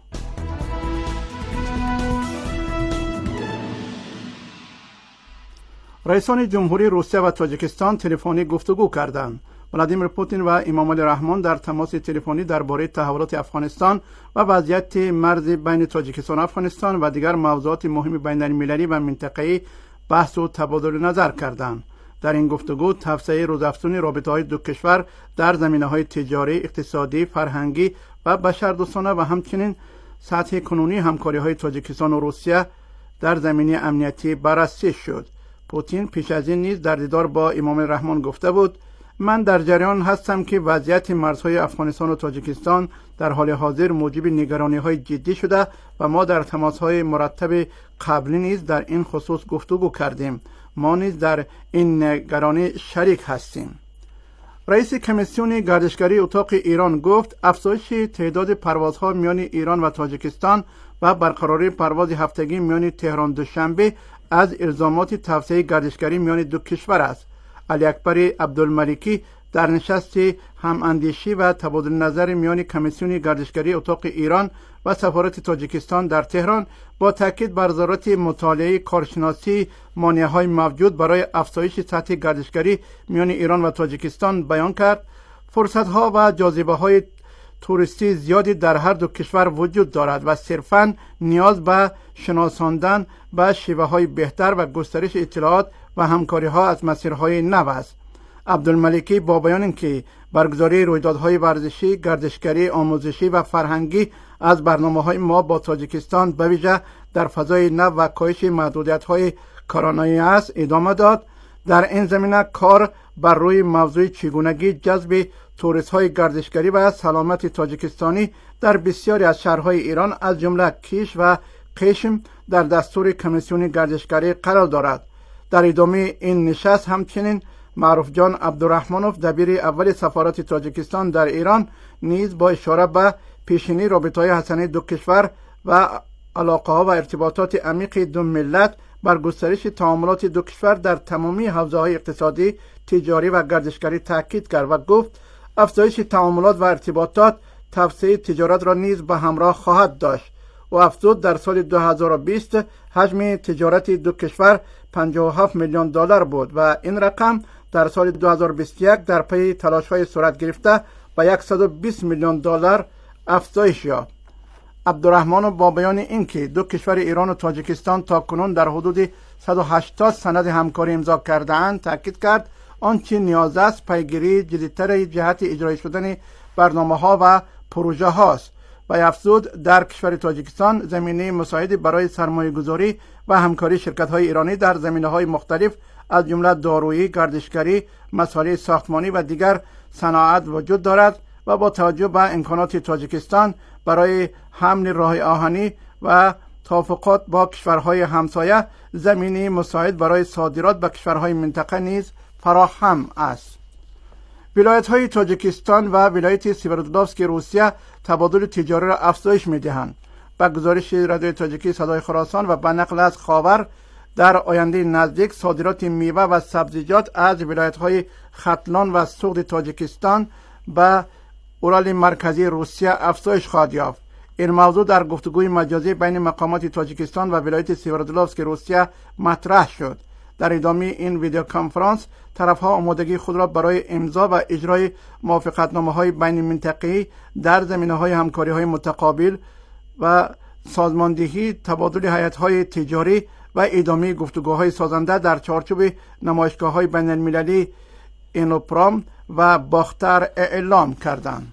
رئیسان جمهوری روسیه و تاجیکستان تلفنی گفتگو کردند. ولادیمیر پوتین و امام علی رحمان در تماس تلفنی درباره تحولات افغانستان و وضعیت مرز بین تاجیکستان و افغانستان و دیگر موضوعات مهم بین المللی و منطقه‌ای بحث و تبادل نظر کردند. در این گفتگو توسعه روزافزون رابطه‌های دو کشور در زمینه‌های تجاری، اقتصادی، فرهنگی و بشردوستانه و همچنین سطح کنونی همکاری‌های تاجیکستان و روسیه در زمینه امنیتی بررسی شد. پوتین پیش از این نیز در دیدار با امام الرحمن گفته بود: من در جریان هستم که وضعیت مرزهای افغانستان و تاجیکستان در حال حاضر موجب نگرانی‌های جدی شده و ما در تماس‌های مرتب قبلی نیز در این خصوص گفتگو کردیم. ما نیز در این نگرانی شریک هستیم. رئیس کمیسیون گردشگری اتاق ایران گفت افزایش تعداد پروازها میان ایران و تاجیکستان و برقراری پرواز هفتگی میان تهران دوشنبه از الزامات توسعه گردشگری میان دو کشور است. علی اکبر عبدالملکی در نشست هماندیشی و تبادل نظر میان کمیسیون گردشگری اتاق ایران و سفارت تاجیکستان در تهران با تاکید بر ضرورت مطالعه کارشناسی مانع‌های موجود برای افزایش سطح گردشگری میان ایران و تاجیکستان بیان کرد. فرصت‌ها و جاذبه‌های توریستی زیادی در هر دو کشور وجود دارد و صرفاً نیاز به شناساندن به شیوه‌های بهتر و گسترش اطلاعات و همکاری‌ها از مسیرهای نو است. عبدالملکی با بیان اینکه برگزاری رویدادهای ورزشی، گردشگری، آموزشی و فرهنگی از برنامه‌های ما با تاجیکستان به ویژه در فضای نو و کاهش محدودیت‌های کرونایی است ادامه داد. در این زمینه کار بر روی موضوع چگونگی جذب توریست‌های گردشگری و سلامت تاجیکستانی در بسیاری از شهرهای ایران از جمله کیش و قشم در دستور کمیسیون گردشگری قرار دارد. در ادامه این نشست همچنین معروف جان عبدالرحمنوف دبیر اول سفارت تاجیکستان در ایران نیز با اشاره به پیشینی رابطه‌های حسنه دو کشور و علاقه‌ها و ارتباطات عمیق دو ملت بر گسترش تعاملات دو کشور در تمامی حوزه‌های اقتصادی، تجاری و گردشگری تاکید کرد و گفت افزایش تعاملات و ارتباطات توسعه تجارت را نیز به همراه خواهد داشت و افزود در سال دو هزار و بیست حجم تجارت دو کشور پنجاه و هفت میلیون دلار بود و این رقم در سال دو هزار و بیست و یک در پی تلاش‌های صورت گرفته به صد و بیست میلیون دلار افزایش یافت. عبدالرحمن با بیان اینکه دو کشور ایران و تاجیکستان تاکنون در حدود صد و هشتاد سند همکاری امضا کرده‌اند تاکید کرد آنچه نیاز است پیگیری جدی‌تر جهت اجرای شدن برنامه‌ها و پروژه هاست و افزود در کشور تاجیکستان زمینه مساعد برای سرمایه‌گذاری و همکاری شرکت‌های ایرانی در زمینه‌های مختلف از جمله دارویی، گردشگری، مسائل ساختمانی و دیگر صنایع وجود دارد و با توجه به امکانات تاجیکستان برای حمل راه آهنی و توافقات با کشورهای همسایه زمینه مساعد برای صادرات به کشورهای منطقه نیز فراهم است. ولایت‌های تاجیکستان و ولایت سیورودلوفسک روسیه تبادل تجاری را افزایش می‌دهند. با گزارش رادیوی تاجیکی صدای خراسان و به نقل از خاور در آینده نزدیک صادرات میوه و سبزیجات از ولایت‌های ختلان و سوغد تاجیکستان به اورال مرکزی روسیه افزایش خواهد یافت. این موضوع در گفتگوی مجازی بین مقامات تاجیکستان و ولایت سیورودلوفسک روسیه مطرح شد. در ادامه این ویدیو کنفرانس طرف‌ها آمادگی خود را برای امضا و اجرای موافقتنامه‌های بین منطقه‌ای در زمینه‌های همکاری‌های متقابل و سازماندهی، تبادل هیئت‌های تجاری و ادامه گفتگوهای سازنده در چارچوب نمایشگاه‌های بین‌المللی اینوپرام و باختر اعلام کردند.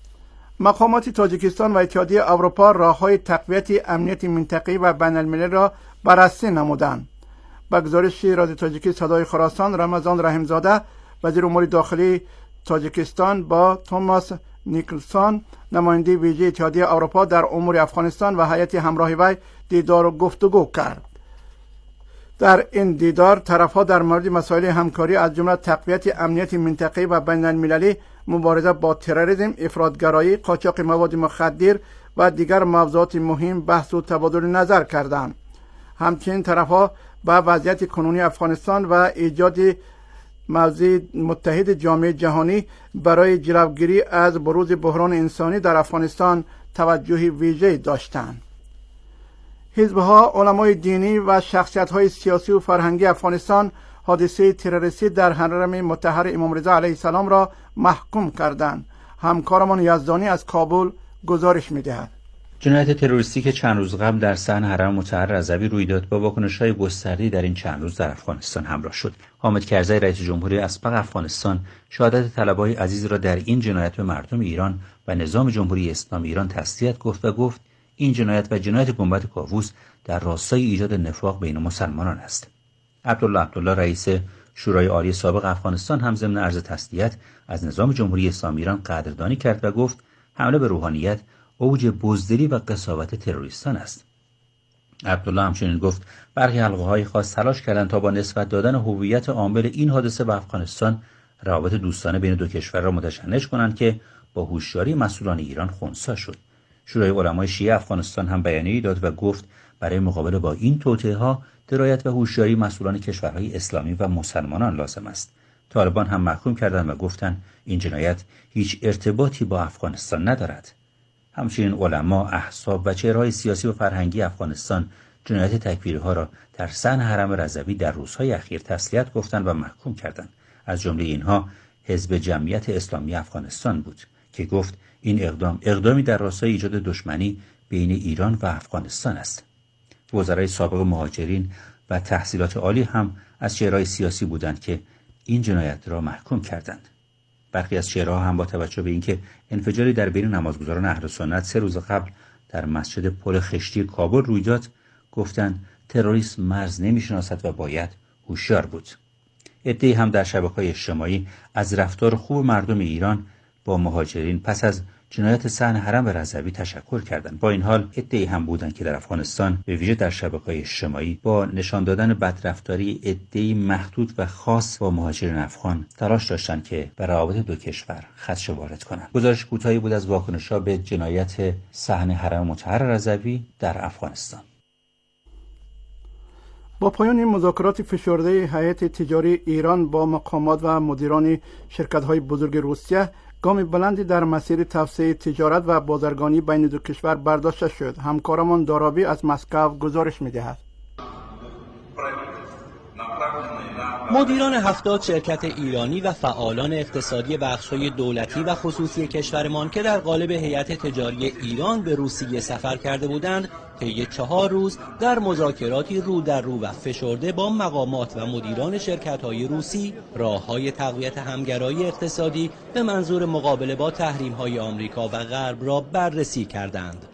مقامات تاجیکستان و اتحادیه اروپا راه‌های تقویت امنیت منطقه‌ای و بین‌المللی را بررسی نمودند. با گزارش رادیو تاجیکی صدای خراسان، رمضان رحیمزاده وزیر امور داخلی تاجیکستان با توماس نیکلسون نماینده ویژه اتحادیه اروپا در امور افغانستان و هیئت همراه وی دیدار و گفتگو کرد. در این دیدار طرف‌ها در مورد مسائل همکاری از جمله تقویت امنیت منطقه‌ای و بین‌المللی، مبارزه با تروریسم، افراطگرایی، قاچاق مواد مخدر و دیگر موضوعات مهم بحث و تبادل نظر کردند. همچنین طرف‌ها با وضعیت کنونی افغانستان و ایجاد موضع متحد جامعه جهانی برای جلوگیری از بروز بحران انسانی در افغانستان توجه ویژه داشتند. حزب‌ها، علمای دینی و شخصیت‌های سیاسی و فرهنگی افغانستان حادثه تروریستی در حرم مطهر امام رضا علیه السلام را محکوم کردند. همکارمان یزدانی از کابل گزارش می‌دهد. جنایت تروریستی که چند روز قبل در صحن حرم مطهر رضوی روی داد با واکنش‌های گسترده‌ای در این چند روز در افغانستان همراه شد. حامد کرزی رئیس جمهوری اسبق افغانستان شهادت طلبه‌های عزیز را در این جنایت به مردم ایران و نظام جمهوری اسلامی ایران تسلیت گفت و گفت این جنایت و جنایت گنبد کاووس در راستای ایجاد نفاق بین مسلمانان است. عبدالله عبدالله رئیس شورای عالی سابق افغانستان هم ضمن عرض تسلیت از نظام جمهوری اسلامی ایران قدردانی کرد و گفت حمله به روحانیت اوج بزدلی و قساوت تروریستان است. عبدالله همچنین گفت برخی حلقه‌های خاص تلاش کردند تا با نسبت دادن هویت عامل این حادثه به افغانستان روابط دوستانه بین دو کشور را متشنج کنند که با هوشیاری مسئولان ایران خنثی شد. شورای علمای شیعه افغانستان هم بیانیه‌ای داد و گفت برای مقابله با این توطئه‌ها درایت و هوشیاری مسئولان کشورهای اسلامی و مسلمانان لازم است. طالبان هم محکوم کردند و گفتند این جنایت هیچ ارتباطی با افغانستان ندارد. همچنین علما، احزاب و چهره‌های سیاسی و فرهنگی افغانستان جنایت تکفیری‌ها را در صحن حرم رضوی در روزهای اخیر تسلیت گفتند و محکوم کردند. از جمله اینها حزب جمعیت اسلامی افغانستان بود که گفت این اقدام اقدامی در راستای ایجاد دشمنی بین ایران و افغانستان است. وزرای سابق مهاجرین و تحصیلات عالی هم از چهره‌های سیاسی بودند که این جنایت را محکوم کردند. برخی از چهره‌ها هم با توجه به اینکه انفجاری در بین نمازگزاران اهل سنت سه روز قبل در مسجد پل خشتی کابل روی داد گفتند تروریسم مرز نمی‌شناسد و باید هوشیار بود. عده‌ای هم در شبکه‌های اجتماعی از رفتار خوب مردم ایران با مهاجرین پس از جنایت صحن حرم رضوی تشکر کردند. با این حال عده‌ای هم بودند که در افغانستان به ویژه در شبکه‌های اجتماعی با نشان دادن بدرفتاری عده‌ای محدود و خاص با مهاجرین افغان تلاش داشتند که بر روابط دو کشور خدشه وارد کنند. گزارش کوتاهی بود از واکنش‌ها به جنایت صحن حرم مطهر رضوی در افغانستان. با پایان مذاکرات فشرده هیئت تجاری ایران با مقامات و مدیران شرکت‌های بزرگ روسیه، گام بلندی در مسیر توسعه تجارت و بازرگانی بین دو کشور برداشته شد. همکارمان دارابی از مسکو گزارش می‌دهد. مدیران هفتاد شرکت ایرانی و فعالان اقتصادی بخش‌های دولتی و خصوصی کشورمان که در قالب هیئت تجاری ایران به روسیه سفر کرده بودند، طی چهار روز در مذاکراتی رو در رو و فشرده با مقامات و مدیران شرکت‌های روسی راه‌های تقویت همگرایی اقتصادی به منظور مقابله با تحریم‌های آمریکا و غرب را بررسی کردند.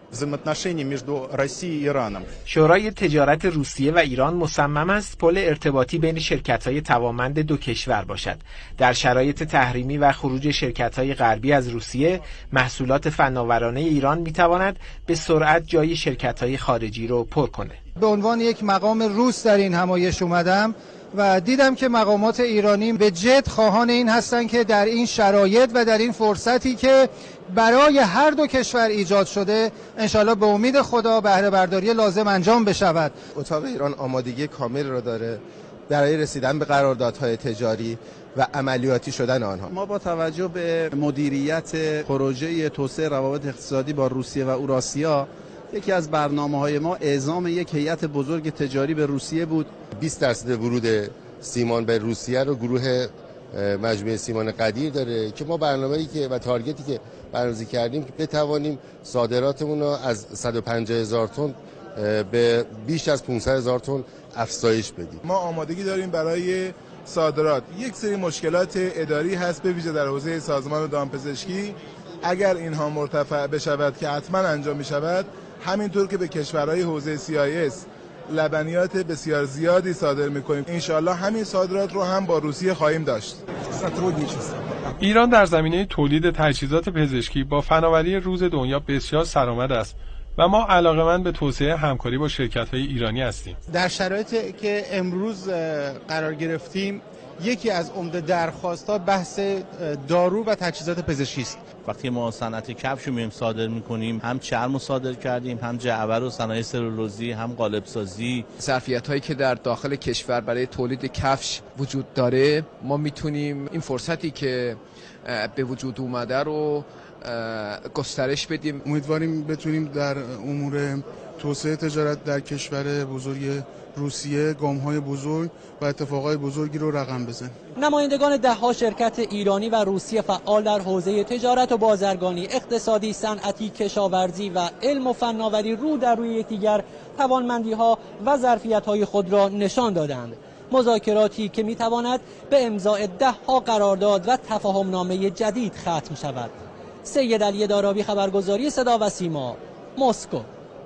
شورای تجارت روسیه و ایران مصمم است پل ارتباطی بین شرکت‌های توانمند دو کشور باشد. در شرایط تحریمی و خروج شرکت‌های غربی از روسیه، محصولات فناورانه ایران می‌تواند به سرعت جای شرکت‌های خارجی رو پر کنه. به عنوان یک مقام روس در این همایش اومدم و دیدم که مقامات ایرانی به جد خواهان این هستند که در این شرایط و در این فرصتی که برای هر دو کشور ایجاد شده انشالله به امید خدا بهره برداری لازم انجام بشود. اتاق ایران آمادگی کامل را داره برای رسیدن به قراردادهای تجاری و عملیاتی شدن آنها. ما با توجه به مدیریت پروژه توسعه روابط اقتصادی با روسیه و اوراسیا، یکی از برنامه‌های ما اعزام یک هیئت بزرگ تجاری به روسیه بود. بیست درصد ورود سیمان به روسیه رو گروه مجموعه سیمان قدیر داره که ما برنامه‌ای که و تارگتی که برنامه‌ریزی کردیم که بتوانیم صادراتمون رو از صد و پنجاه هزار تن به بیش از پانصد هزار تن افزایش بدیم. ما آمادگی داریم برای صادرات. یک سری مشکلات اداری هست به ویژه در حوزه سازمان دامپزشکی. اگر اینها مرتفع بشود که حتما انجام می شود، همینطور که به کشورهای حوزه سی آی اس لبنیات بسیار زیادی صادر می کنیم، انشالله همین صادرات رو هم با روسیه خواهیم داشت. ایران در زمینه تولید تجهیزات پزشکی با فناوری روز دنیا بسیار سرآمد است و ما علاقه‌مند به توسعه همکاری با شرکت‌های ایرانی هستیم. در شرایطی که امروز قرار گرفتیم، یکی از عمده درخواست‌ها بحث دارو و تجهیزات پزشکی است. وقتی ما صنعت کفش رو می‌ایم صادر می‌کنیم، هم چرم رو صادر کردیم، هم جعبه و صنایع سلولوزی، هم قالب‌سازی. ظرفیت‌هایی که در داخل کشور برای تولید کفش وجود داره، ما می‌تونیم این فرصتی که به وجود اومده رو گسترش بدیم. امیدواریم بتونیم در امور توسعه تجارت در کشور بزرگ روسیه گام‌های بزرگ و اتفاقای بزرگی رو رقم بزنیم. نمایندگان ده‌ها شرکت ایرانی و روسی فعال در حوزه تجارت و بازرگانی، اقتصادی، صنعتی، کشاورزی و علم و فناوری رو در روی یکدیگر توانمندی‌ها و ظرفیت‌های خود را نشان دادند. مذاکراتی که می‌تواند به امضای ده‌ها قرارداد و تفاهم‌نامه جدید ختم شود. سید علی دارابی، خبرگزاری صدا و سیما، مسکو.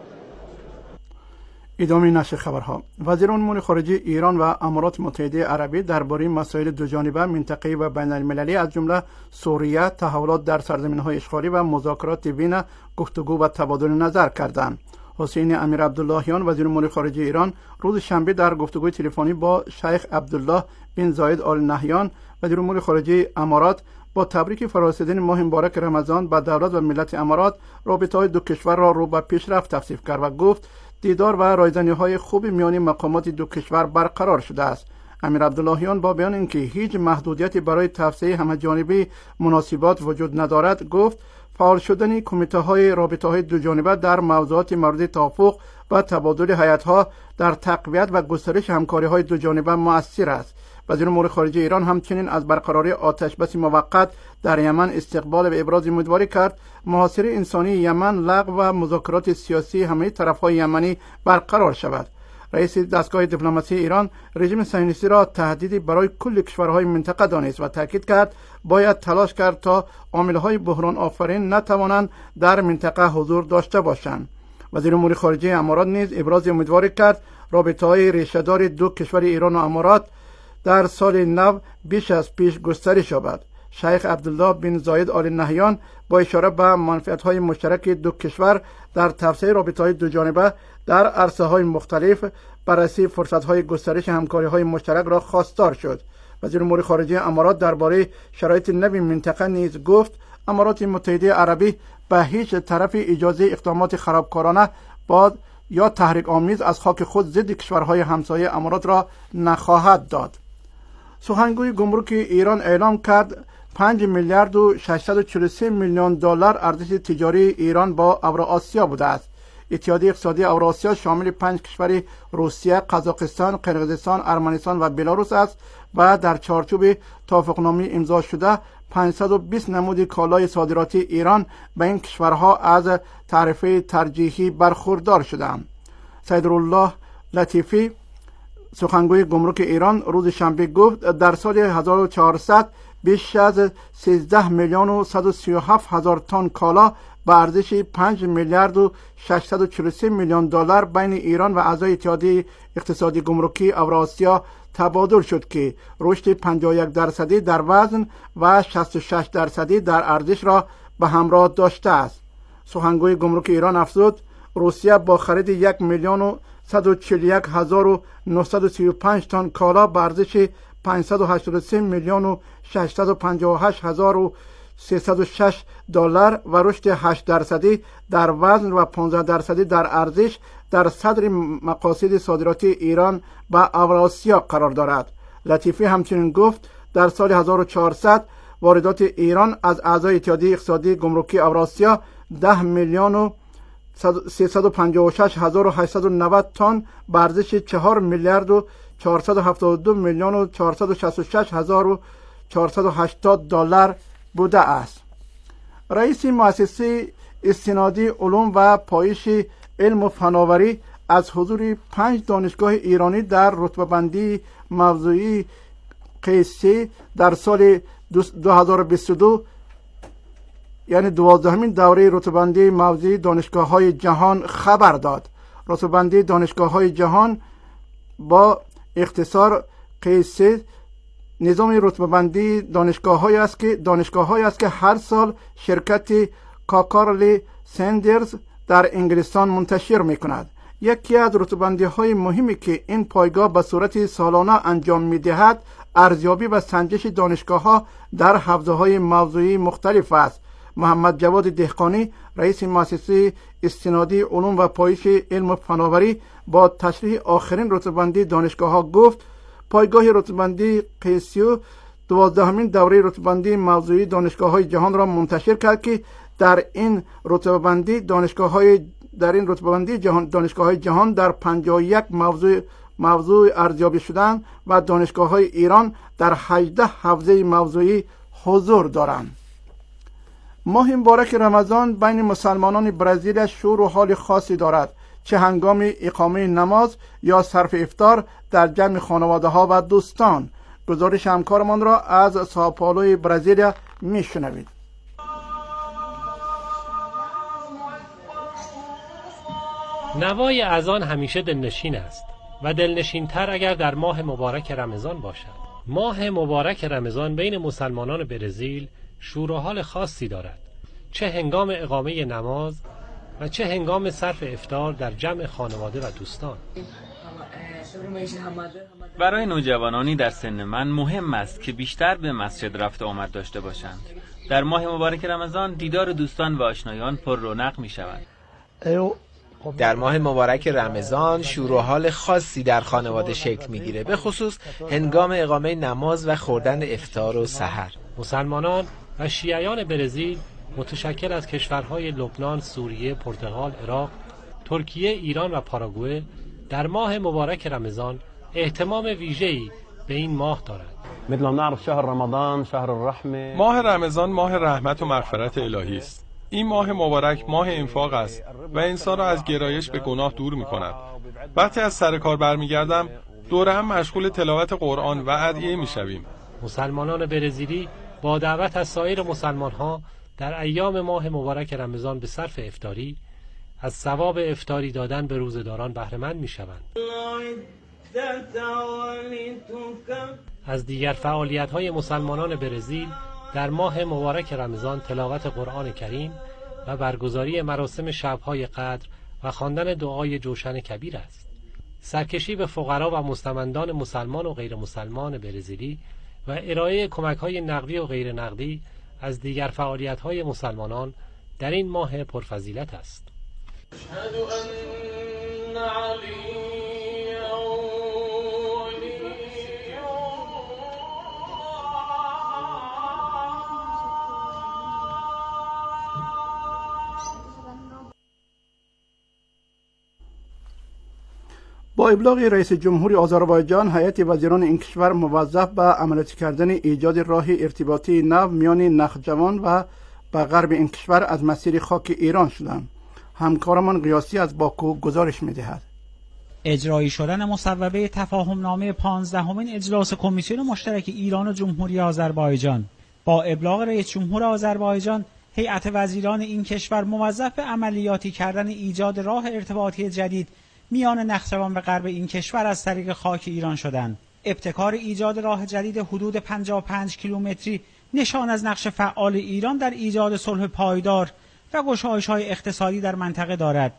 ادامه نشر خبرها. وزیر امور خارجه ایران و امارات متحده عربی درباره مسائل دوجانبه، منطقه‌ای و بین‌المللی از جمله سوریه، تحولات در سرزمین‌های اشغالی و مذاکرات وین گفتگو و تبادل نظر کردند. حسین امیر عبداللهیان وزیر امور خارجه ایران روز شنبه در گفتگوی تلفنی با شیخ عبدالله بن زاید آل نهیان وزیر امور خارجه امارات با تبریک فرارسیدن ماه مبارک رمضان به دولت و ملت امارات، رابطه‌های دو کشور را رو به پیشرفت توصیف کرد و گفت دیدار و رایزنی‌های خوب میان مقامات دو کشور برقرار شده است. امیر عبداللهیان با بیان اینکه هیچ محدودیتی برای توسعه همه‌جانبه مناسبات وجود ندارد، گفت فعال شدن کمیته‌های رابطه‌های دوجانبه در موضوعات مورد توافق و تبادل هیئت‌ها در تقویت و گسترش همکاری‌های دوجانبه مؤثر است. وزیر امور خارجه ایران همچنین از برقراری آتشبس موقت در یمن استقبال و ابراز امیدواری کرد محاصره انسانی یمن لغو و مذاکرات سیاسی همه طرف‌های یمنی برقرار شود. رئیس دستگاه دیپلماسی ایران رژیم صهیونیستی را تهدیدی برای کل کشورهای منطقه دانست و تاکید کرد باید تلاش کرد تا عامل‌های بحران آفرین نتوانند در منطقه حضور داشته باشند. وزیر امور خارجه امارات نیز ابراز امیدواری کرد رابطه‌های ریشه‌دار دو کشور ایران و امارات در سال نو بیش از پیش گسترش یابد. شیخ عبدالله بن زاید آل نهیان با اشاره به منفعت‌های مشترک دو کشور در توسعه رابطه‌های دو جانبه در عرصه‌های مختلف بررسی فرصت‌های گسترش همکاری‌های مشترک را خواستار شد. وزیر امور خارجه امارات درباره شرایط نوی منطقه نیز گفت امارات متحده عربی به هیچ طرف اجازه اقدامات خرابکارانه با یا تحریک آمیز از خاک خود ضد کشورهای همسایه امارات را نخواهد داد. سخنگوی گمرک ایران اعلام کرد پنج میلیارد و ششصد و چهل و سه میلیون دلار ارزش تجاری ایران با اوراسیا بوده است. اتحادیه اقتصادی اوراسیا شامل پنج کشور روسیه، قزاقستان، قرقیزستان، ارمنستان و بلاروس است و در چارچوب توافقنامه امضا شده پانصد و بیست نمود کالای صادراتی ایران به این کشورها از تعرفه ترجیحی برخوردار شدند. سیدالله لطیفی سخنگوی گمرک ایران روز شنبه گفت در سال هزار و چهارصد بیش از سیزده میلیون و صد و سی و هفت هزار تن کالا به ارزش پنج میلیارد و ششصد و چهل و سه میلیون دلار بین ایران و اعضای اتحادیه اقتصادی گمرکی اوراسیا تبادل شد که رشد پنجاه و یک درصدی در وزن و شصت و شش درصدی در ارزش را به همراه داشته است. سخنگوی گمرک ایران افزود روسیه با خرید یک میلیون و صد و چهل و یک هزار و نهصد و سی و پنج تن کالا به ارزش پانصد و هشتاد و سه میلیون و ششصد و پنجاه و هشت هزار و سیصد و شش دلار و رشد هشت درصدی در وزن و پانزده درصدی در ارزش در صدر مقاصد صادراتی ایران به اوراسیا قرار دارد. لطیفی همچنین گفت در سال هزار و چهارصد واردات ایران از اعضای اتحادیه اقتصادی گمرکی اوراسیا ده میلیون و سیصد و پنجاه و شش هزار و هشتصد و نود تن به ارزش چهار میلیارد و چهارصد و هفتاد و دو میلیون و چهارصد و شصت و شش هزار و چهارصد و هشتاد دلار بوده است. رئیس مؤسسه استنادی علوم و پایش علم و فناوری از حضور پنج دانشگاه ایرانی در رتبه بندی موضوعی قیسی در سال دو هزار و بیست و دو یعنی دوازدهمین دوره رتبه بندی موضوعی دانشگاه‌های جهان خبر داد. رتبه بندی دانشگاه‌های جهان با اختصار قیسی نظام رتبه بندی دانشگاه‌هایی است که دانشگاه‌هایی است که هر سال شرکت کاکارلی سندرز در انگلستان منتشر می‌کند. یکی از رتبه بندی‌های مهمی که این پایگاه به صورت سالانه انجام می‌دهد ارزیابی و سنجش دانشگاه‌ها در حوزه‌های موضوعی مختلف است. محمد جواد دهقانی رئیس مؤسسه استنادی علوم و پایش علم و فناوری با تشریح آخرین رتبه بندی دانشگاه‌ها گفت پایگاه رتبه بندی قیسیو دوازدهمین دوره رتبه بندی موضوعی دانشگاه‌های جهان را منتشر کرد که در این رتبه بندی دانشگاه‌های در این رتبه بندی جهان دانشگاه‌های جهان در پنجاه و یک موضوع موضوع ارزیابی شدند و دانشگاه‌های ایران در هجده حوزه موضوعی حضور دارند. ماه مبارک رمضان بین مسلمانان برزیل شور و حال خاصی دارد، چه هنگام اقامه نماز یا صرف افطار در جمع خانواده ها و دوستان. گزارش همکارمان را از سائوپائولو برزیل میشنوید. نوای اذان همیشه دلنشین است و دلنشین‌تر اگر در ماه مبارک رمضان باشد. ماه مبارک رمضان بین مسلمانان برزیل شور و حال خاصی دارد، چه هنگام اقامه نماز و چه هنگام صرف افطار در جمع خانواده و دوستان. برای نوجوانانی در سن من مهم است که بیشتر به مسجد رفت و آمد داشته باشند. در ماه مبارک رمضان دیدار دوستان و آشنایان پر رونق می شود. در ماه مبارک رمضان شور و حال خاصی در خانواده شکل میگیره، به خصوص هنگام اقامه نماز و خوردن افطار و سحر. مسلمانان و شیعیان برزیل متشکل از کشورهای لبنان، سوریه، پرتغال، عراق، ترکیه، ایران و پاراگوئه در ماه مبارک رمضان اهتمام ویژه‌ای به این ماه دارند. مثل ما نعرف شهر رمضان شهر الرحمه. ماه رمضان ماه رحمت و مغفرت الهی است. این ماه مبارک ماه انفاق است و انسان را از گرایش به گناه دور می کند. وقتی از سر کار برمیگردم دور هم مشغول تلاوت قرآن و ادعیه می شویم. مسلمانان برزیلی با دعوت از سایر مسلمان‌ها در ایام ماه مبارک رمضان به صرف افطاری از ثواب افطاری دادن به روزه‌داران بهره مند می‌شوند. از دیگر فعالیت‌های مسلمانان برزیل در ماه مبارک رمضان تلاوت قرآن کریم و برگزاری مراسم شب‌های قدر و خواندن دعای جوشن کبیر است. سرکشی به فقرا و مستمندان مسلمان و غیر مسلمان برزیلی و ارائه کمک‌های نقدی و غیر نقدی از دیگر فعالیت‌های مسلمانان در این ماه پرفضیلت است. اشهد ان علی با ابلاغ رئیس جمهوری آذربایجان، هیئت وزیران این کشور موظف به عملیاتی کردن ایجاد راه ارتباطی نو میان نخجوان و به غرب این کشور از مسیر خاک ایران شدند. همکارمان قیاسی از باکو گزارش می‌دهد. اجرایی شدن مصوبه تفاهم نامه پانزدهمین اجلاس کمیسیون مشترک ایران و جمهوری آذربایجان با ابلاغ رئیس جمهور آذربایجان، هیئت وزیران این کشور موظف به عملیاتی کردن ایجاد راه ارتباطی جدید میان نخجوان و غرب این کشور از طریق خاک ایران شدند. ابتکار ایجاد راه جدید حدود پنجاه و پنج کیلومتری نشان از نقش فعال ایران در ایجاد صلح پایدار و گشایش‌های اقتصادی در منطقه دارد.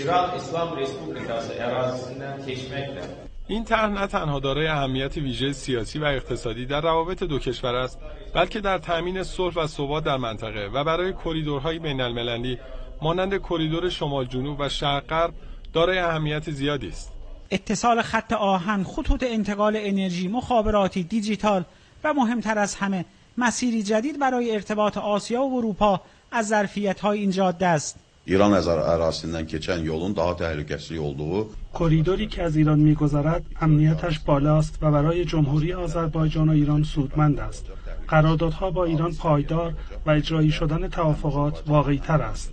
این طرح نه تنها دارای اهمیت ویژه سیاسی و اقتصادی در روابط دو کشور است، بلکه در تامین صلح و ثبات در منطقه و برای کریدورهای بین‌المللی مانند کریدور شمال جنوب و شرق غرب دارای اهمیت زیادی است. اتصال خط آهن، خطوط انتقال انرژی، مخابراتی، دیجیتال و مهمتر از همه مسیری جدید برای ارتباط آسیا و اروپا از ظرفیت‌های این جاده است. ایران از ərazisindən keçən yolun daha təhlükəsiz olduğu کریدوری که از ایران می‌گذرد امنیتش بالاست و برای جمهوری آذربایجان و ایران سودمند است. قراردادها با ایران پایدار و اجرایی شدن توافقات واقعی‌تر است.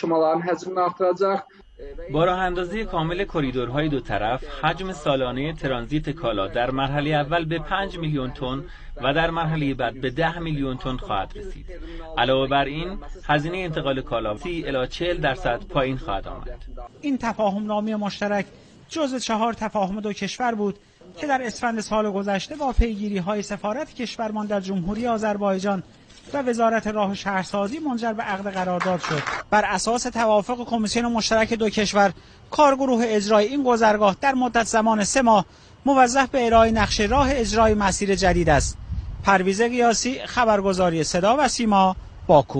با راه اندازی کامل کریدورهای دو طرف، حجم سالانه ترانزیت کالا در مرحله اول به پنج میلیون تن و در مرحله بعد به ده میلیون تن خواهد رسید. علاوه بر این، هزینه انتقال کالا سی الی چهل درصد پایین خواهد آمد. این تفاهم نامه مشترک جزو چهار تفاهم دو کشور بود که در اسفند سال گذشته با پیگیری‌های سفارت کشورمان در جمهوری آذربایجان و وزارت راه و شهرسازی منجر به عقد قرارداد شد. بر اساس توافق کمیسیون مشترک دو کشور، کارگروه اجرایی این گذرگاه در مدت زمان سه ماه موظف به ارائه نقشه راه اجرای مسیر جدید است. پرویز قیاسی، خبرگزاری صدا و سیما، باکو.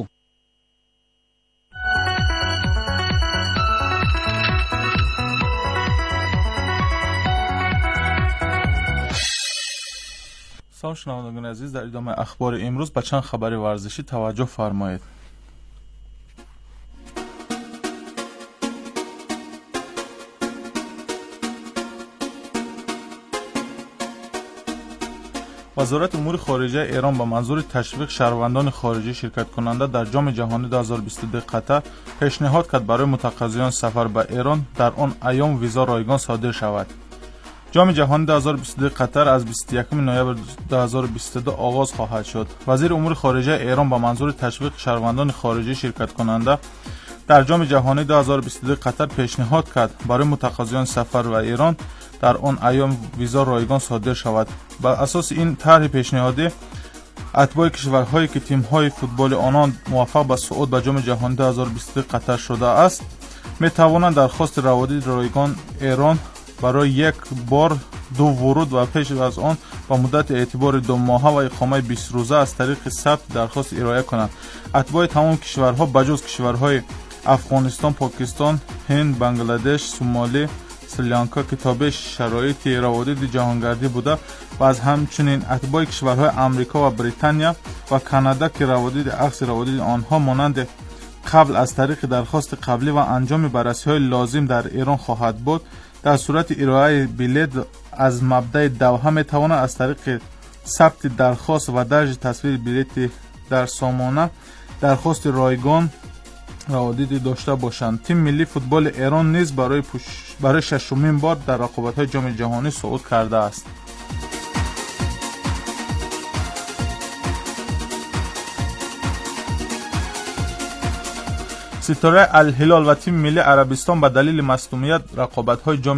سلام شنوندگان عزیز، در ادامه اخبار امروز به چند خبر ورزشی توجه فرمایید. وزارت امور خارجه ایران با منظور تشویق شهروندان خارجی شرکت کننده در جام جهانی دو هزار و بیست و دو قطر پیشنهاد کرد برای متقاضیان سفر به ایران در آن ایام ویزا رایگان صادر شود. جام جهانی دو هزار و بیست و دو قطر از بیست و یکم نوامبر دو هزار و بیست و دو آغاز خواهد شد. وزیر امور خارجه ایران با منظور تشویق شهروندان خارجی شرکت کننده در جام جهانی دو هزار و بیست و دو قطر پیشنهاد کرد برای متقاضیان سفر به ایران در آن ایام ویزا رایگان صادر شود. بر اساس این طرح پیشنهادی، اتباع کشورهایی که تیم‌های فوتبال آنان موفق به صعود به جام جهانی دو هزار و بیست و دو قطر شده است، می توانند درخواست روادید رایگان ایران برای یک بار دو ورود و پیش از آن با مدت اعتبار دو ماهه و اقامه بیست روزه از طریق ثبت درخواست ارائه کنند. اتباع تمام کشورها بجز کشورهای افغانستان، پاکستان، هند، بنگلادش، سومالی، سریلانکا که تابع شرایط روادید جهانگردی بوده و از همچنین اتباع کشورهای امریکا و بریتانیا و کانادا که روادید عکس روادید آنها مانند قبل از طریق درخواست قبلی و انجام بررسی‌های لازم در ایران خواهد بود، در صورت ارائه بلیط از مبدأ دوحه می توانند از طریق ثبت درخواست و درج تصویر بلیط در سامانه درخواست رایگان روادید داشته باشند. تیم ملی فوتبال ایران نیز برای پوش... برای ششمین بار در رقابت‌های جام جهانی صعود کرده است. ستاره الهلال و تیم ملی عربستان به دلیل مصدومیت رقابت‌های جام